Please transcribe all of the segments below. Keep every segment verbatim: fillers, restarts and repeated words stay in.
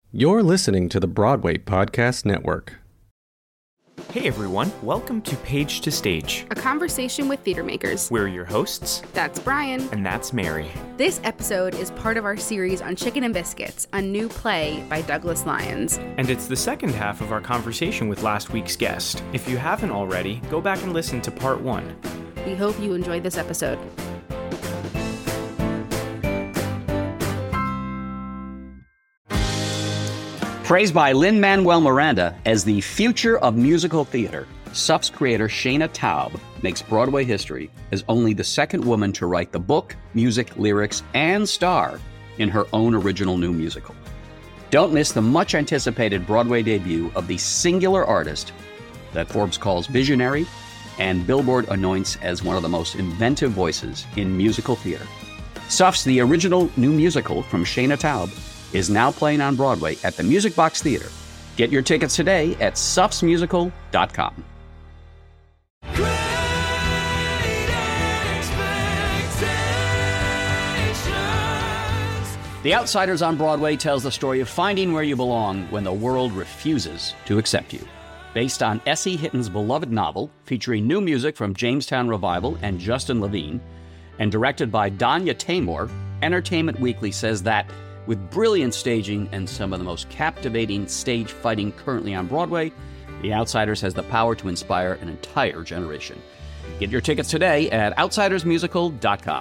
You're listening to the Broadway Podcast Network. Hey everyone, welcome to Page to Stage, a conversation with theater makers. We're your hosts. That's Brian. And that's Mary. This episode is part of our series on Chicken and Biscuits, a new play by Douglas Lyons. And it's the second half of our conversation with last week's guest. If you haven't already, go back and listen to part one. We hope you enjoyed this episode. Praised by Lin-Manuel Miranda as the future of musical theater, S U F's creator Shaina Taub makes Broadway history as only the second woman to write the book, music, lyrics, and star in her own original new musical. Don't miss the much-anticipated Broadway debut of the singular artist that Forbes calls visionary and Billboard anoints as one of the most inventive voices in musical theater. S U F's The Original New Musical from Shaina Taub is now playing on Broadway at the Music Box Theater. Get your tickets today at sufs musical dot com. The Outsiders on Broadway tells the story of finding where you belong when the world refuses to accept you. Based on S E. Hitton's beloved novel, featuring new music from Jamestown Revival and Justin Levine, and directed by Danya Taymor, Entertainment Weekly says that with brilliant staging and some of the most captivating stage fighting currently on Broadway, The Outsiders has the power to inspire an entire generation. Get your tickets today at outsiders musical dot com.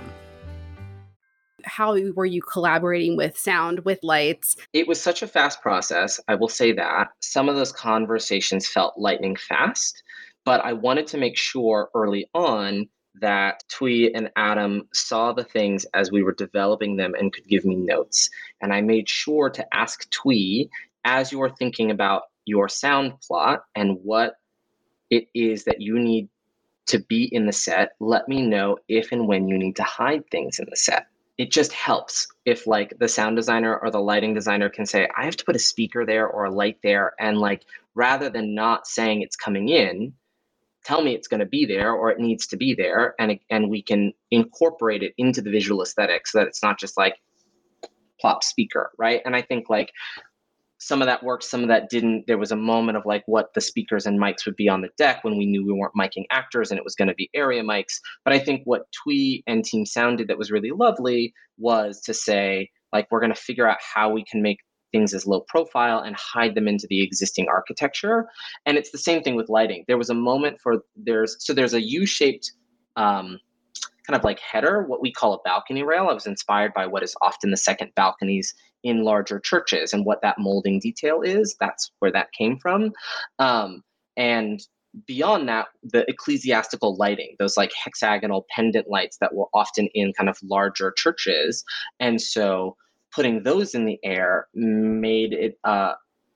How were you collaborating with sound, with lights? It was such a fast process, I will say that. Some of those conversations felt lightning fast, but I wanted to make sure early on that Twee and Adam saw the things as we were developing them and could give me notes. And I made sure to ask Twee, as you're thinking about your sound plot and what it is that you need to be in the set, let me know if and when you need to hide things in the set. It just helps if like the sound designer or the lighting designer can say, I have to put a speaker there or a light there. And like, rather than not saying it's coming in, tell me it's going to be there or it needs to be there, and and we can incorporate it into the visual aesthetic so that it's not just like plop speaker, right? And I think like some of that worked, some of that didn't. There was a moment of like what the speakers and mics would be on the deck when we knew we weren't miking actors and it was going to be area mics. But I think what Twee and Team Sound did that was really lovely was to say, like, we're going to figure out how we can make things as low profile and hide them into the existing architecture. And it's the same thing with lighting. There was a moment for there's, so there's a U-shaped um, kind of like header, what we call a balcony rail. I was inspired by what is often the second balconies in larger churches and what that molding detail is. That's where that came from. Um, and beyond that, the ecclesiastical lighting, those like hexagonal pendant lights that were often in kind of larger churches. And so putting those in the air made it uh,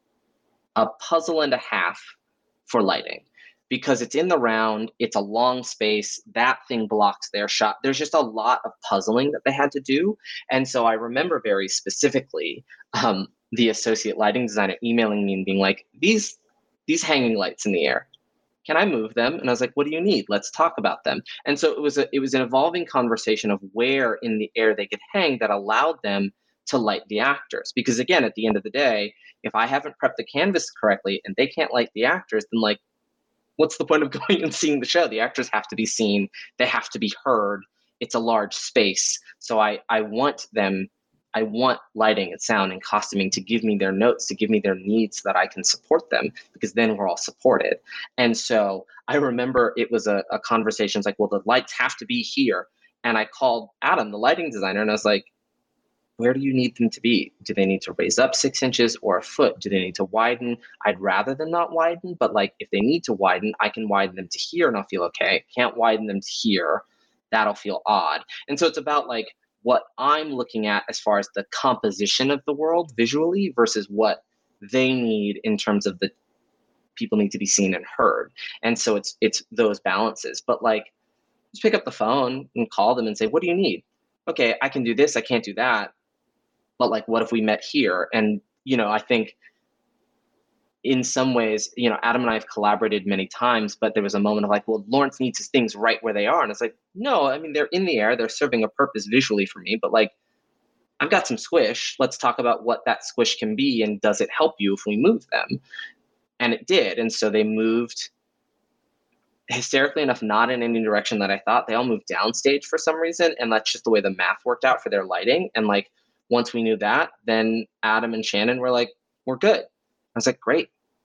a puzzle and a half for lighting, because it's in the round, it's a long space, that thing blocks their shot. There's just a lot of puzzling that they had to do. And so I remember very specifically um, the associate lighting designer emailing me and being like, these, these hanging lights in the air, can I move them? And I was like, what do you need? Let's talk about them. And so it was a, it was an evolving conversation of where in the air they could hang that allowed them to light the actors. Because again, at the end of the day, if I haven't prepped the canvas correctly and they can't light the actors, then like, what's the point of going and seeing the show? The actors have to be seen. They have to be heard. It's a large space. So I, I want them, I want lighting and sound and costuming to give me their notes, to give me their needs so that I can support them, because then we're all supported. And so I remember it was a, a conversation. It's like, well, the lights have to be here. And I called Adam, the lighting designer, and I was like, where do you need them to be? Do they need to raise up six inches or a foot? Do they need to widen? I'd rather them not widen, but like if they need to widen, I can widen them to here and I'll feel okay. Can't widen them to here, that'll feel odd. And so it's about like what I'm looking at as far as the composition of the world visually versus what they need in terms of the people need to be seen and heard. And so it's it's those balances. But like, just pick up the phone and call them and say, what do you need? Okay, I can do this, I can't do that. But like, what if we met here? And, you know, I think in some ways, you know, Adam and I have collaborated many times, but there was a moment of like, well, Lawrence needs his things right where they are. And it's like, no, I mean, they're in the air. They're serving a purpose visually for me, but like, I've got some squish. Let's talk about what that squish can be and does it help you if we move them? And it did. And so they moved, hysterically enough, not in any direction that I thought. They all moved downstage for some reason. And that's just the way the math worked out for their lighting. And like, once we knew that, then Adam and Shannon were like, we're good. I was like, great.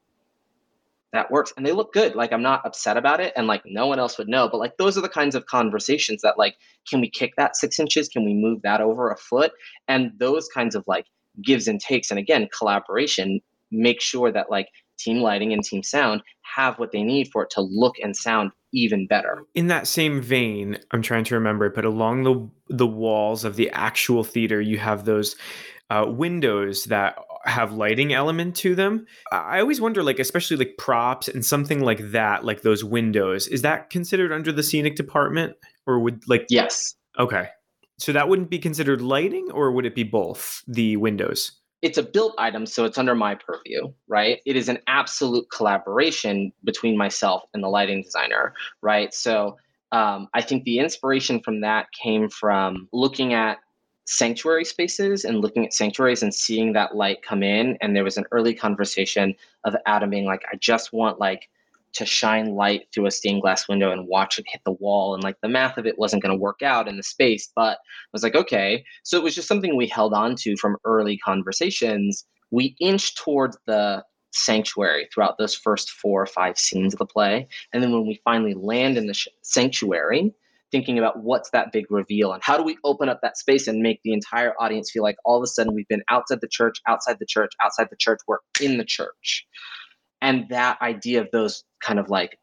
That works. And they look good. Like, I'm not upset about it. And like, no one else would know. But like, those are the kinds of conversations that like, can we kick that six inches? Can we move that over a foot? And those kinds of like gives and takes. And again, collaboration, make sure that like team lighting and team sound have what they need for it to look and sound even better. In that same vein, I'm trying to remember it, but along the the walls of the actual theater, you have those uh, windows that have lighting element to them. I always wonder, like, especially like props and something like that, like those windows, is that considered under the scenic department, or would like? Yes. Okay. So that wouldn't be considered lighting, or would it be both, the windows? It's a built item, so it's under my purview, right? It is an absolute collaboration between myself and the lighting designer, right? So um, I think the inspiration from that came from looking at sanctuary spaces and looking at sanctuaries and seeing that light come in. And there was an early conversation of Adam being like, I just want like to shine light through a stained glass window and watch it hit the wall. And like the math of it wasn't going to work out in the space, but I was like, okay. So it was just something we held on to from early conversations. We inched towards the sanctuary throughout those first four or five scenes of the play. And then when we finally land in the sh- sanctuary, thinking about what's that big reveal and how do we open up that space and make the entire audience feel like all of a sudden we've been outside the church, outside the church, outside the church, we're in the church. And that idea of those kind of like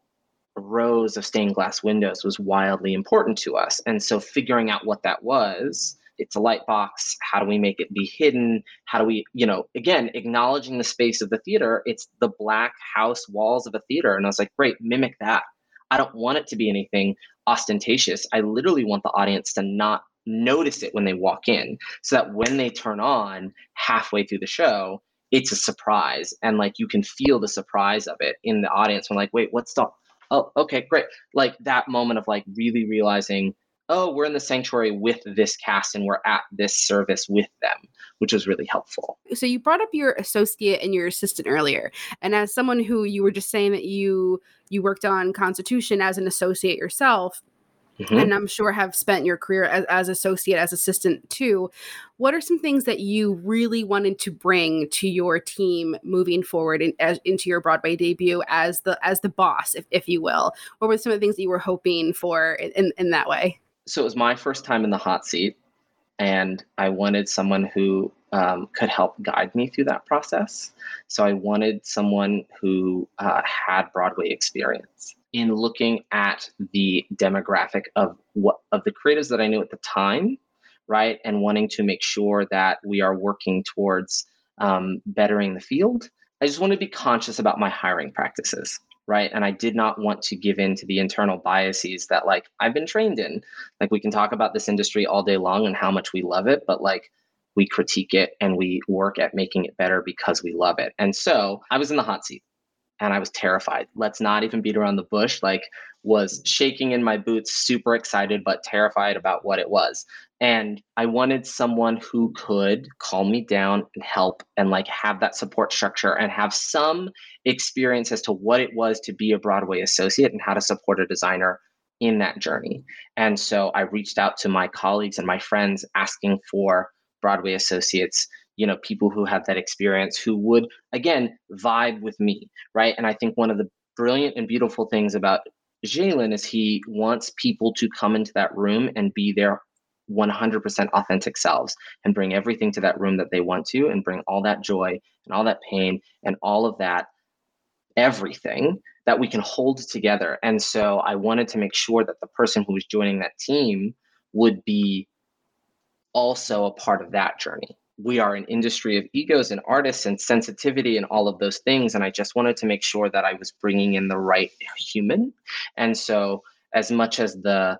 rows of stained glass windows was wildly important to us. And so figuring out what that was, it's a light box. How do we make it be hidden? How do we, you know, again, acknowledging the space of the theater, it's the black house walls of a theater. And I was like, great, mimic that. I don't want it to be anything ostentatious. I literally want the audience to not notice it when they walk in, so that when they turn on halfway through the show, it's a surprise. And like, you can feel the surprise of it in the audience when like, wait, what's the, oh, okay, great. Like that moment of like really realizing, oh, we're in the sanctuary with this cast and we're at this service with them, which was really helpful. So you brought up your associate and your assistant earlier. And as someone who you were just saying that you you worked on Constitution as an associate yourself, mm-hmm. and I'm sure have spent your career as, as associate, as assistant too, what are some things that you really wanted to bring to your team moving forward in, as, into your Broadway debut as the as the boss, if, if you will? What were some of the things that you were hoping for in, in that way? So it was my first time in the hot seat, and I wanted someone who um, could help guide me through that process. So I wanted someone who uh, had Broadway experience. In looking at the demographic of what of the creatives that I knew at the time, right, and wanting to make sure that we are working towards um, bettering the field, I just wanted to be conscious about my hiring practices. Right. And I did not want to give in to the internal biases that like I've been trained in. Like we can talk about this industry all day long and how much we love it, but like we critique it and we work at making it better because we love it. And so I was in the hot seat and I was terrified. Let's not even beat around the bush. Like was shaking in my boots, super excited, but terrified about what it was. And I wanted someone who could calm me down and help and like have that support structure and have some experience as to what it was to be a Broadway associate and how to support a designer in that journey. And so I reached out to my colleagues and my friends asking for Broadway associates, you know, people who have that experience who would, again, vibe with me, right? And I think one of the brilliant and beautiful things about Jalen is he wants people to come into that room and be their one hundred percent authentic selves and bring everything to that room that they want to and bring all that joy and all that pain and all of that everything that we can hold together. And so I wanted to make sure that the person who was joining that team would be also a part of that journey. We are an industry of egos and artists and sensitivity and all of those things. And I just wanted to make sure that I was bringing in the right human. And so as much as the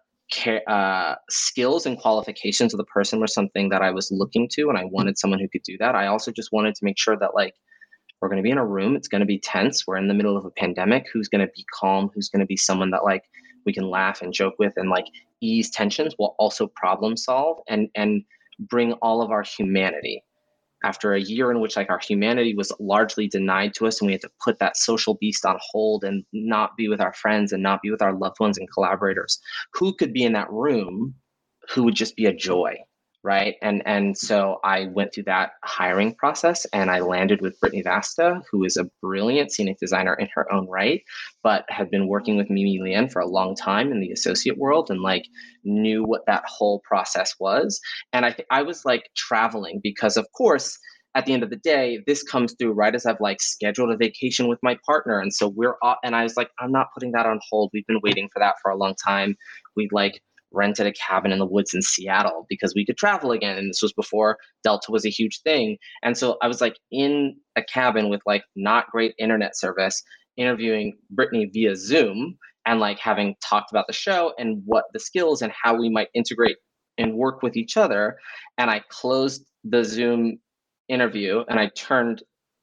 uh, skills and qualifications of the person were something that I was looking to, and I wanted someone who could do that, I also just wanted to make sure that like, we're going to be in a room. It's going to be tense. We're in the middle of a pandemic. Who's going to be calm? Who's going to be someone that like we can laugh and joke with and like ease tensions while also problem solve and, and bring all of our humanity. After a year in which like our humanity was largely denied to us and we had to put that social beast on hold and not be with our friends and not be with our loved ones and collaborators, who could be in that room who would just be a joy, right? And and so I went through that hiring process and I landed with Brittany Vasta, who is a brilliant scenic designer in her own right, but had been working with Mimi Lien for a long time in the associate world and like knew what that whole process was. And I th- I was like traveling because of course, at the end of the day, this comes through right as I've like scheduled a vacation with my partner. And so we're, off, and I was like, I'm not putting that on hold. We've been waiting for that for a long time. We'd like rented a cabin in the woods in Seattle because we could travel again. And this was before Delta was a huge thing. And so I was like in a cabin with like not great internet service, interviewing Brittany via Zoom and like having talked about the show and what the skills and how we might integrate and work with each other. And I closed the Zoom interview and I turned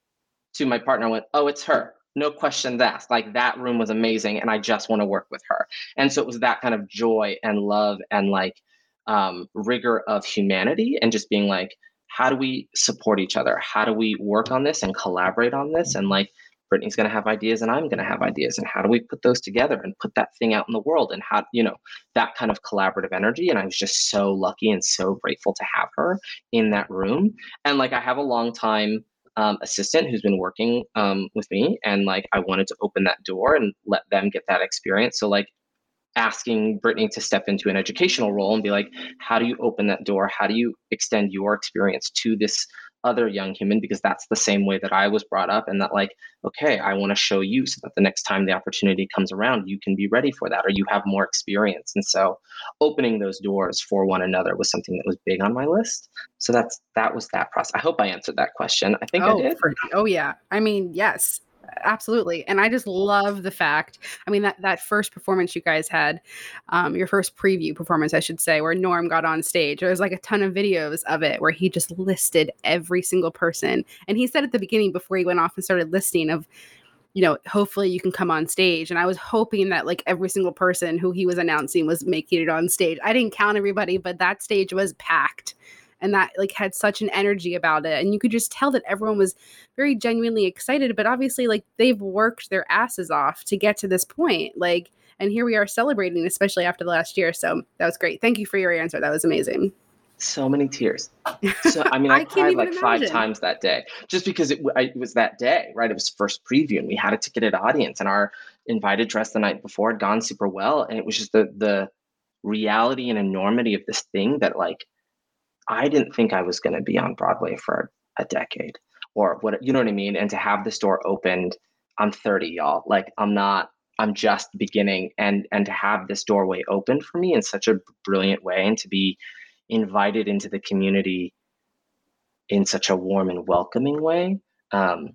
to my partner and went, oh, it's her. No questions asked. Like that room was amazing and I just want to work with her. And so it was that kind of joy and love and like um, rigor of humanity and just being like, how do we support each other? How do we work on this and collaborate on this? And like, Brittany's going to have ideas and I'm going to have ideas. And how do we put those together and put that thing out in the world? And how, you know, that kind of collaborative energy. And I was just so lucky and so grateful to have her in that room. And like, I have a long time um, assistant who's been working um, with me. And like, I wanted to open that door and let them get that experience. So like, asking Brittany to step into an educational role and be like, how do you open that door? How do you extend your experience to this other young human? Because that's the same way that I was brought up, and that like, okay, I want to show you so that the next time the opportunity comes around, you can be ready for that or you have more experience. And so opening those doors for one another was something that was big on my list. So that's, that was that process. I hope I answered that question. I think oh, I did. For, oh yeah. I mean, yes. Absolutely. And I just love the fact, I mean, that, that first performance you guys had, um, your first preview performance, I should say, where Norm got on stage, there was like a ton of videos of it where he just listed every single person. And he said at the beginning before he went off and started listing of, you know, hopefully you can come on stage. And I was hoping that like every single person who he was announcing was making it on stage. I didn't count everybody, but that stage was packed. And that like had such an energy about it. And you could just tell that everyone was very genuinely excited, but obviously like they've worked their asses off to get to this point. Like, and here we are celebrating, especially after the last year. So that was great. Thank you for your answer. That was amazing. So many tears. So, I mean, I, I cried like imagine. five times that day just because it, I, it was that day, right? It was first preview and we had a ticketed audience and our invited dress the night before had gone super well. And it was just the, the reality and enormity of this thing that like, I didn't think I was going to be on Broadway for a decade or what, you know what I mean? And to have this door opened, I'm thirty, y'all. Like I'm not, I'm just beginning, and, and to have this doorway opened for me in such a brilliant way and to be invited into the community in such a warm and welcoming way. Um,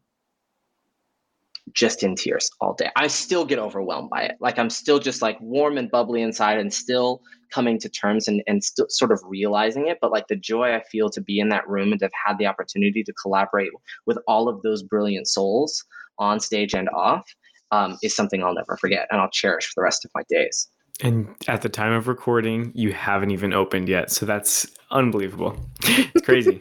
just in tears all day. I still get overwhelmed by it. Like I'm still just like warm and bubbly inside and still coming to terms and, and still sort of realizing it. But like the joy I feel to be in that room and to have had the opportunity to collaborate with all of those brilliant souls on stage and off um, is something I'll never forget and I'll cherish for the rest of my days. And at the time of recording, you haven't even opened yet. So that's unbelievable. It's crazy.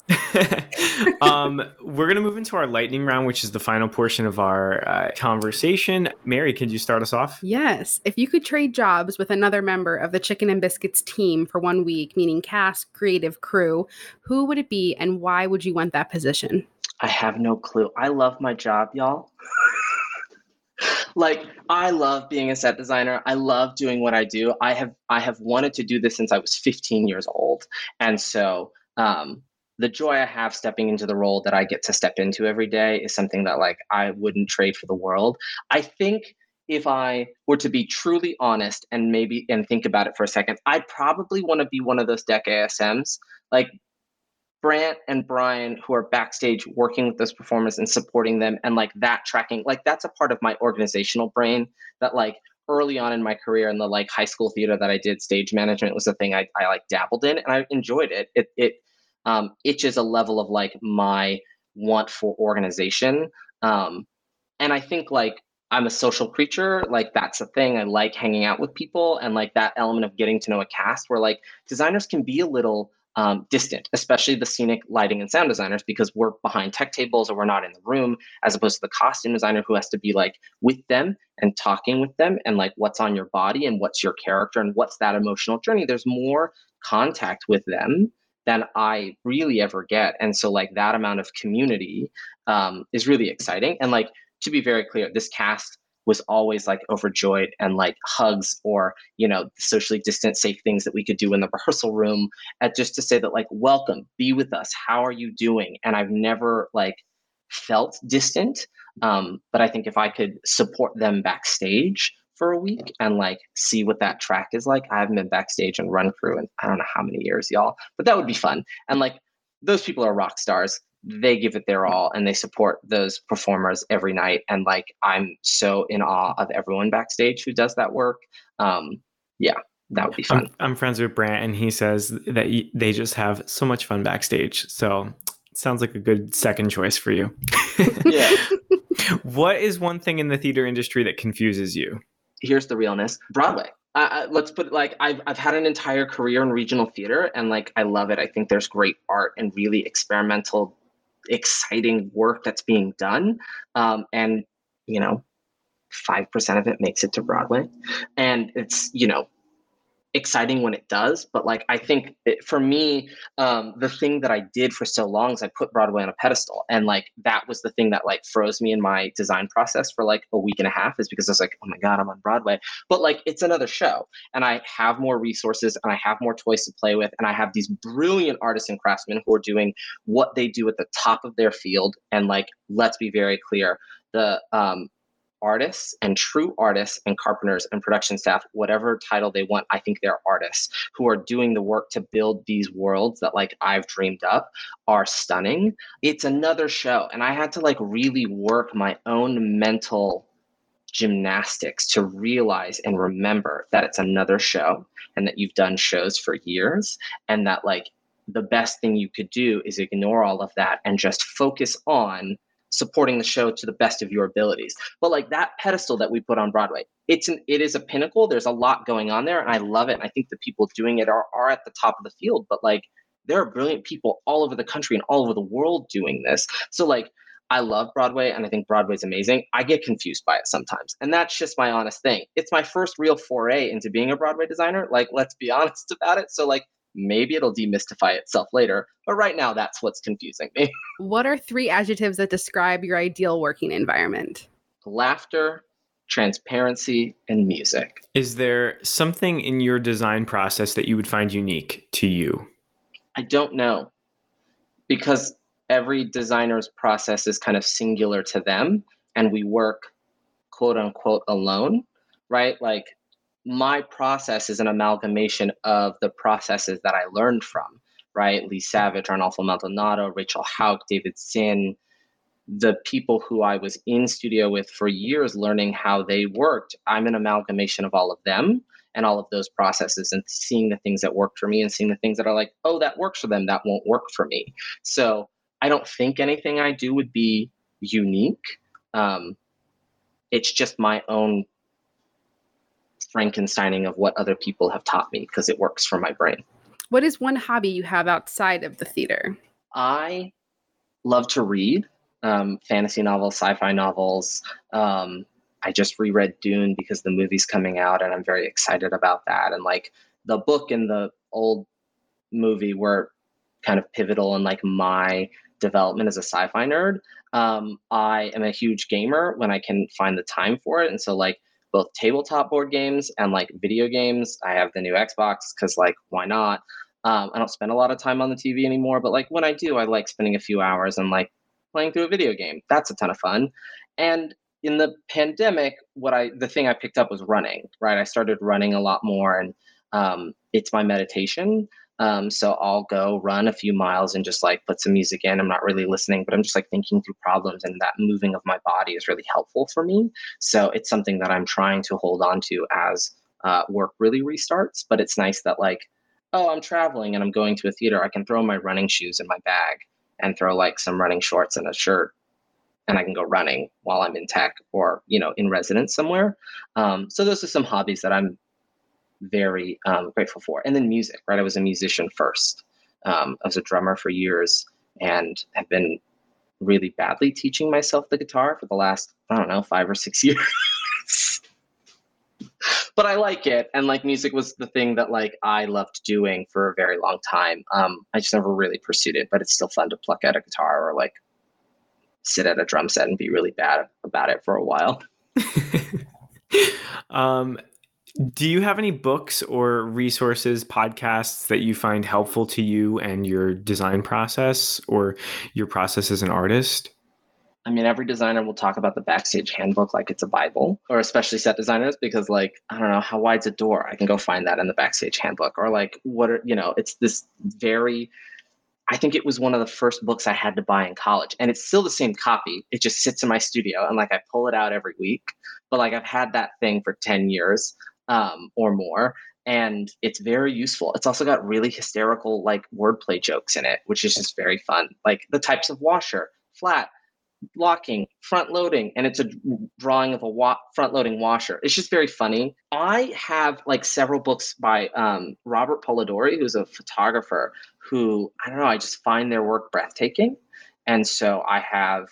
um, we're going to move into our lightning round, which is the final portion of our uh, conversation. Mary, could you start us off? Yes. If you could trade jobs with another member of the Chicken and Biscuits team for one week, meaning cast, creative, crew, who would it be and why would you want that position? I have no clue. I love my job, y'all. Like, I love being a set designer. I love doing what I do. I have I have wanted to do this since I was fifteen years old. And so um, the joy I have stepping into the role that I get to step into every day is something that like I wouldn't trade for the world. I think if I were to be truly honest and maybe and think about it for a second, I'd probably want to be one of those deck A S Ms. Like Brant and Brian, who are backstage working with those performers and supporting them, and like that tracking, like that's a part of my organizational brain that like early on in my career in the like high school theater that I did, stage management was a thing I, I like dabbled in and I enjoyed it. It it um, itches a level of like my want for organization. Um, and I think like I'm a social creature, like that's a thing. I like hanging out with people and like that element of getting to know a cast where like designers can be a little um, distant, especially the scenic lighting and sound designers, because we're behind tech tables or we're not in the room, as opposed to the costume designer who has to be like with them and talking with them and like what's on your body and what's your character and what's that emotional journey. There's more contact with them than I really ever get. And so like that amount of community um, is really exciting. And like, to be very clear, this cast was always like overjoyed and like hugs or, you know, socially distant safe things that we could do in the rehearsal room, and just to say that like, welcome, be with us. How are you doing? And I've never like felt distant. Um, but I think if I could support them backstage for a week and like see what that track is like. I haven't been backstage and run crew in I don't know how many years, y'all, but that would be fun. And like those people are rock stars. They give it their all and they support those performers every night. And like I'm so in awe of everyone backstage who does that work. Um, yeah, that would be fun. I'm, I'm friends with Brant, and he says that y- they just have so much fun backstage. So it sounds like a good second choice for you. Yeah. What is one thing in the theater industry that confuses you? Here's the realness. Broadway. Uh, uh, let's put it like I've I've had an entire career in regional theater, and like I love it. I think there's great art and really experimental, exciting work that's being done. Um, and you know, five percent of it makes it to Broadway, and it's you know exciting when it does. But like I think it, for me, um, the thing that I did for so long is I put Broadway on a pedestal, and like that was the thing that like froze me in my design process for like a week and a half, is because I was like, oh my god, I'm on Broadway. But like it's another show, and I have more resources and I have more toys to play with, and I have these brilliant artists and craftsmen who are doing what they do at the top of their field. And like let's be very clear, the um, artists and true artists and carpenters and production staff, whatever title they want, I think they're artists who are doing the work to build these worlds that like I've dreamed up, are stunning. It's another show. And I had to like really work my own mental gymnastics to realize and remember that it's another show, and that you've done shows for years, and that like the best thing you could do is ignore all of that and just focus on supporting the show to the best of your abilities. But like that pedestal that we put on Broadway, it's an it is a pinnacle. There's a lot going on there, and I love it. And I think the people doing it are, are at the top of the field, but like there are brilliant people all over the country and all over the world doing this. So like I love Broadway, and I think Broadway's amazing. I get confused by it sometimes, and that's just my honest thing. It's my first real foray into being a Broadway designer. Like, let's be honest about it. So like maybe it'll demystify itself later, but right now that's what's confusing me. What are three adjectives that describe your ideal working environment? Laughter, transparency, and music. Is there something in your design process that you would find unique to you? I don't know, because every designer's process is kind of singular to them, and we work quote unquote alone, right? Like my process is an amalgamation of the processes that I learned from, right? Lee Savage, Arnolfo Maldonado, Rachel Hauk, David Zinn, the people who I was in studio with for years learning how they worked. I'm an amalgamation of all of them and all of those processes, and seeing the things that work for me and seeing the things that are like, oh, that works for them, that won't work for me. So I don't think anything I do would be unique. Um, it's just my own Frankensteining of what other people have taught me, because it works for my brain. What is one hobby you have outside of the theater? I love to read um, fantasy novels, sci-fi novels. Um, I just reread Dune because the movie's coming out, and I'm very excited about that. And like the book and the old movie were kind of pivotal in like my development as a sci-fi nerd. Um, I am a huge gamer when I can find the time for it. And so like both tabletop board games and like video games. I have the new Xbox because like, why not? Um, I don't spend a lot of time on the T V anymore, but like when I do, I like spending a few hours and like playing through a video game. That's a ton of fun. And in the pandemic, what I the thing I picked up was running, right? I started running a lot more, and um, it's my meditation. Um, so I'll go run a few miles and just like put some music in. I'm not really listening, but I'm just like thinking through problems, and that moving of my body is really helpful for me. So it's something that I'm trying to hold on to as uh, work really restarts. But it's nice that like, oh, I'm traveling and I'm going to a theater. I can throw my running shoes in my bag and throw like some running shorts and a shirt, and I can go running while I'm in tech or, you know, in residence somewhere. Um, so those are some hobbies that I'm very um, grateful for. And then music, right? I was a musician first. Um, I was a drummer for years and have been really badly teaching myself the guitar for the last, I don't know, five or six years. But I like it. And like music was the thing that like I loved doing for a very long time. Um, I just never really pursued it, but it's still fun to pluck out a guitar or like sit at a drum set and be really bad about it for a while. um, do you have any books or resources, podcasts that you find helpful to you and your design process or your process as an artist? I mean, every designer will talk about the Backstage Handbook like it's a Bible, or especially set designers, because like, I don't know, how wide's a door? I can go find that in the Backstage Handbook. Or like, what are, you know, it's this very, I think it was one of the first books I had to buy in college. And it's still the same copy. It just sits in my studio and like I pull it out every week. But like I've had that thing for ten years um, or more. And it's very useful. It's also got really hysterical like wordplay jokes in it, which is just very fun. Like the types of washer, flat, locking, front loading, and it's a drawing of a wa- front loading washer. It's just very funny. I have like several books by um, Robert Polidori, who's a photographer who, I don't know, I just find their work breathtaking. And so I have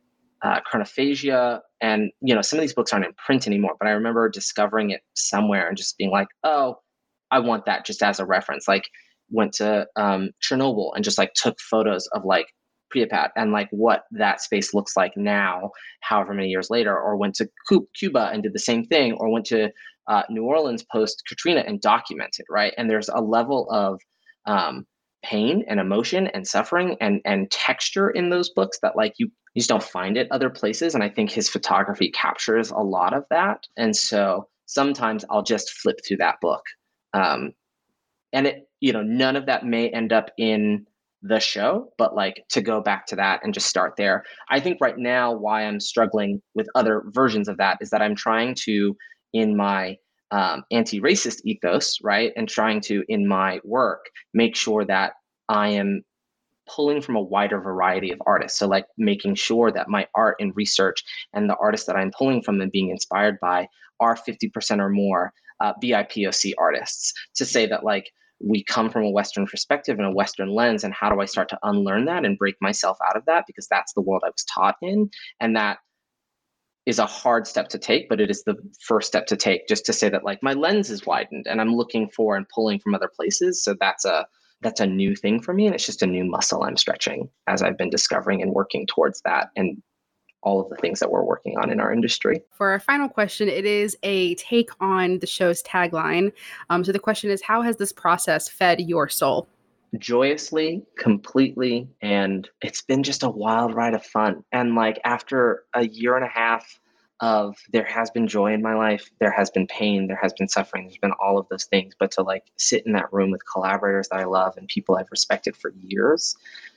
uh, Chronophagia, and you know, some of these books aren't in print anymore, but I remember discovering it somewhere and just being like, oh, I want that just as a reference. Like went to um, Chernobyl and just like took photos of like Pripyat and like what that space looks like now, however many years later, or went to Cuba and did the same thing, or went to uh, New Orleans post Katrina and documented, right? And there's a level of um, pain and emotion and suffering and and texture in those books that like you, you just don't find it other places. And I think his photography captures a lot of that. And so sometimes I'll just flip through that book. Um, and it, you know, none of that may end up in the show, but like to go back to that and just start there. I think right now why I'm struggling with other versions of that is that I'm trying to, in my um, anti-racist ethos, right, and trying to, in my work, make sure that I am pulling from a wider variety of artists. So like making sure that my art and research and the artists that I'm pulling from and being inspired by are fifty percent or more uh, B I P O C artists, to say that like, we come from a Western perspective and a Western lens, and how do I start to unlearn that and break myself out of that? Because that's the world I was taught in. And that is a hard step to take, but it is the first step to take, just to say that like my lens is widened and I'm looking for and pulling from other places. So that's a, that's a new thing for me. And it's just a new muscle I'm stretching as I've been discovering and working towards that, and all of the things that we're working on in our industry. For our final question, it is a take on the show's tagline. Um, so the question is, how has this process fed your soul? Joyously, completely, and it's been just a wild ride of fun. And like after a year and a half of there has been joy in my life, there has been pain, there has been suffering, there's been all of those things, but to like sit in that room with collaborators that I love and people I've respected for years,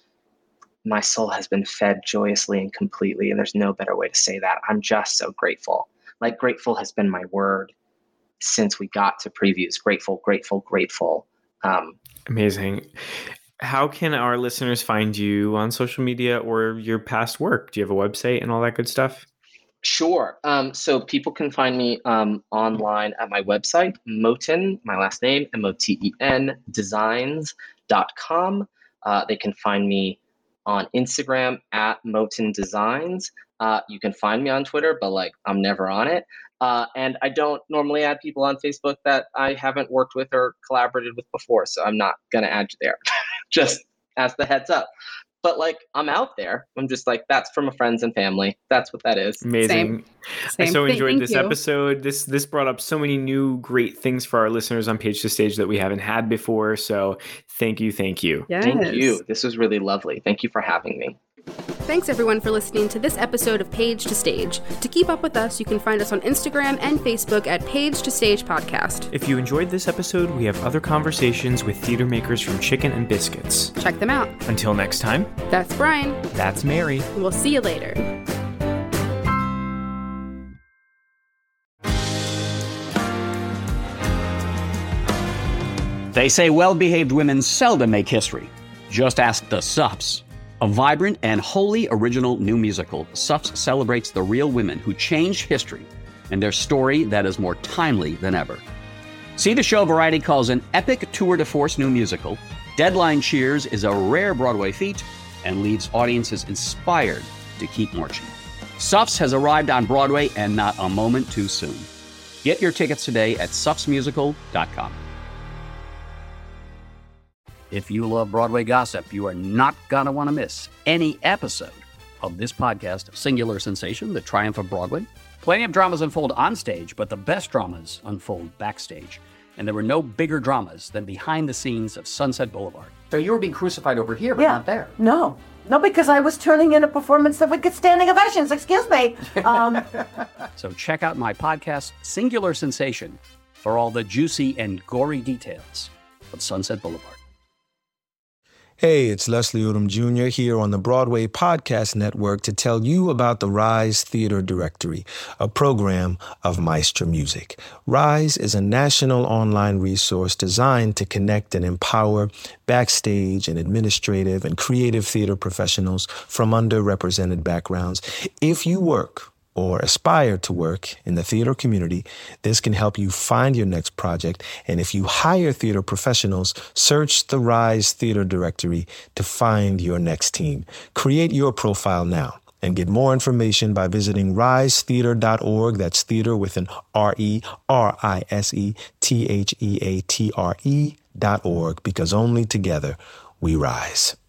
my soul has been fed joyously and completely. And there's no better way to say that. I'm just so grateful. Like grateful has been my word since we got to previews. Grateful, grateful, grateful. Um, Amazing. How can our listeners find you on social media or your past work? Do you have a website and all that good stuff? Sure. Um, so people can find me um, online at my website, Moten, my last name, M O T E N, designs dot com. Uh, they can find me on Instagram at Moten Designs. Uh, you can find me on Twitter, but like I'm never on it. Uh, and I don't normally add people on Facebook that I haven't worked with or collaborated with before. So I'm not going to add you there, just as the heads up. But like I'm out there. I'm just like, that's for my friends and family. That's what that is. Amazing. Same. I Same. so Th- enjoyed thank this you. episode. This this brought up so many new great things for our listeners on Page to Stage that we haven't had before. So thank you, thank you. Yes. Thank you. This was really lovely. Thank you for having me. Thanks everyone for listening to this episode of Page to Stage. To keep up with us, you can find us on Instagram and Facebook at Page to Stage Podcast. If you enjoyed this episode, we have other conversations with theater makers from Chicken and Biscuits. Check them out. Until next time, That's Brian. that's Mary. We'll see you later. They say well-behaved women seldom make history. Just ask the Sups. A vibrant and wholly original new musical, Sups celebrates the real women who changed history and their story that is more timely than ever. See the show Variety calls an epic tour de force new musical, Deadline Cheers is a rare Broadway feat and leaves audiences inspired to keep marching. Suffs has arrived on Broadway, and not a moment too soon. Get your tickets today at suffs musical dot com. If you love Broadway gossip, you are not going to want to miss any episode of this podcast, Singular Sensation, The Triumph of Broadway. Plenty of dramas unfold on stage, but the best dramas unfold backstage. And there were no bigger dramas than behind the scenes of Sunset Boulevard. So you were being crucified over here, but yeah. not there. No. No, because I was turning in a performance that would get standing ovations. Excuse me. Um, so check out my podcast, Singular Sensation, for all the juicy and gory details of Sunset Boulevard. Hey, it's Leslie Odom Junior here on the Broadway Podcast Network to tell you about the Rise Theater Directory, a program of Maestro Music. Rise is a national online resource designed to connect and empower backstage and administrative and creative theater professionals from underrepresented backgrounds. If you work or aspire to work in the theater community, this can help you find your next project. And if you hire theater professionals, search the Rise Theater Directory to find your next team. Create your profile now and get more information by visiting rise theater dot org. That's theater with an R E, R I S E, T H E A T R E dot org, because only together we rise.